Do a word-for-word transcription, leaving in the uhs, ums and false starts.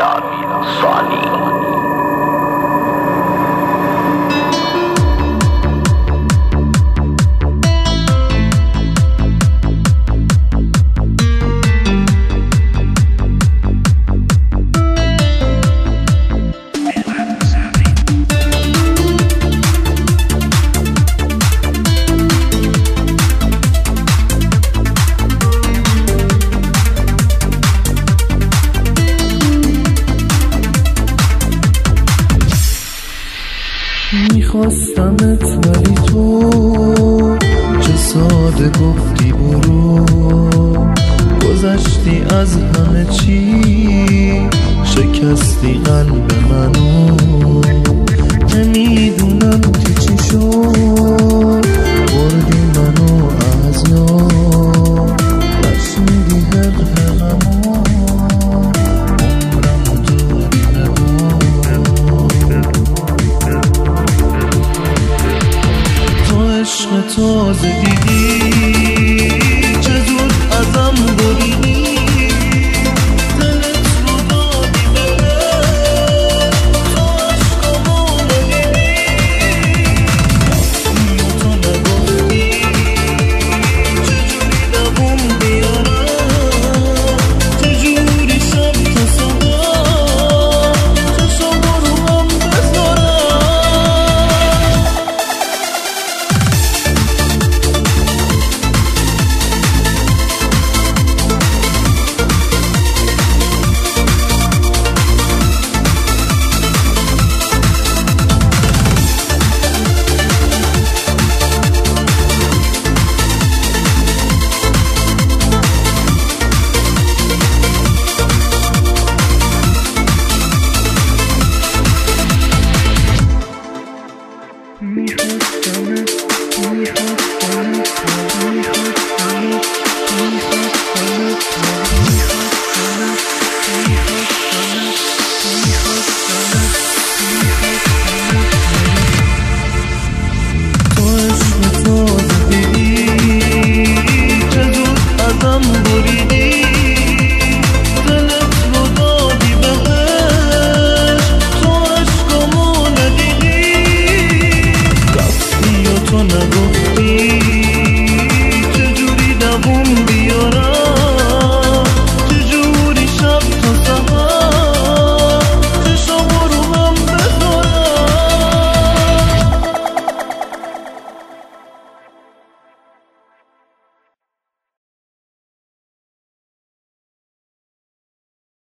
میلاد ثانی. میخواستمت ولی تو چه ساده گفتی برو، گذشتی از همه چی، شکستی قلب منو. نمیدونم که چی شد، بردی منو از یاد، بخشیدی هر غمو، عمرمو دادی به تو عشق تازه دیدی